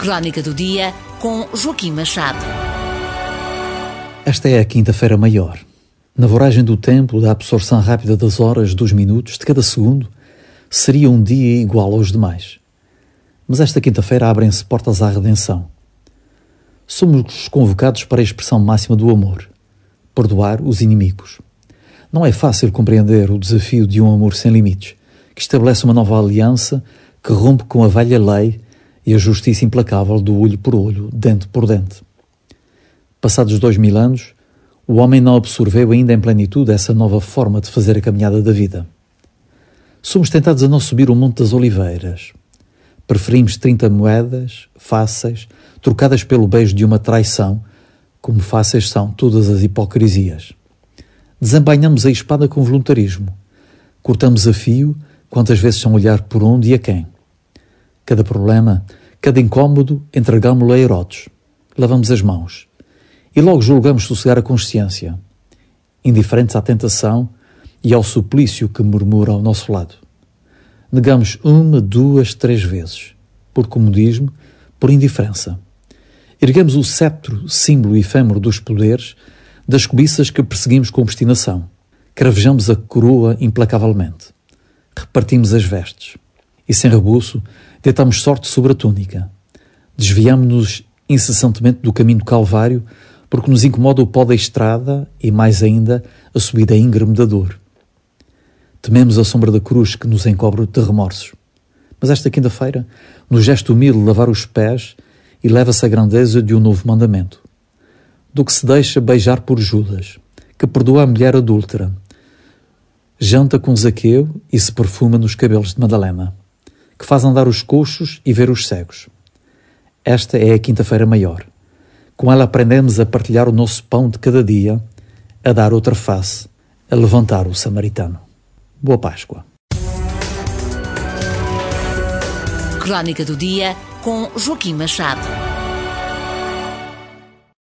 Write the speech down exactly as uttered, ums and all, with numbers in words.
Crónica do Dia com Joaquim Machado. Esta é a quinta-feira maior. Na voragem do tempo, da absorção rápida das horas, dos minutos, de cada segundo, seria um dia igual aos demais. Mas esta quinta-feira abrem-se portas à redenção. Somos convocados para a expressão máxima do amor: perdoar os inimigos. Não é fácil compreender o desafio de um amor sem limites, que estabelece uma nova aliança, que rompe com a velha lei e a justiça implacável do olho por olho, dente por dente. Passados dois mil anos, o homem não absorveu ainda em plenitude essa nova forma de fazer a caminhada da vida. Somos tentados a não subir o Monte das Oliveiras. Preferimos trinta moedas fáceis, trocadas pelo beijo de uma traição, como fáceis são todas as hipocrisias. Desembainhamos a espada com voluntarismo. Cortamos a fio, quantas vezes são olhar por onde e a quem. Cada problema, cada incômodo, entregamo-lo a Herodes. Lavamos as mãos. E logo julgamos sossegar a consciência, indiferentes à tentação e ao suplício que murmura ao nosso lado. Negamos uma, duas, três vezes, por comodismo, por indiferença. Erguemos o cetro, símbolo efêmero dos poderes, das cobiças que perseguimos com obstinação. Cravejamos a coroa implacavelmente. Repartimos as vestes. E sem rebuço, deitamos sorte sobre a túnica. Desviamo-nos incessantemente do caminho do Calvário, porque nos incomoda o pó da estrada e, mais ainda, a subida íngreme da dor. Tememos a sombra da cruz que nos encobre de remorsos. Mas esta quinta-feira, no gesto humilde de lavar os pés, eleva-se a grandeza de um novo mandamento. Do que se deixa beijar por Judas, que perdoa a mulher adúltera, janta com Zaqueu e se perfuma nos cabelos de Madalena, que faz andar os coxos e ver os cegos. Esta é a quinta-feira maior. Com ela aprendemos a partilhar o nosso pão de cada dia, a dar outra face, a levantar o samaritano. Boa Páscoa. Crónica do Dia com Joaquim Machado.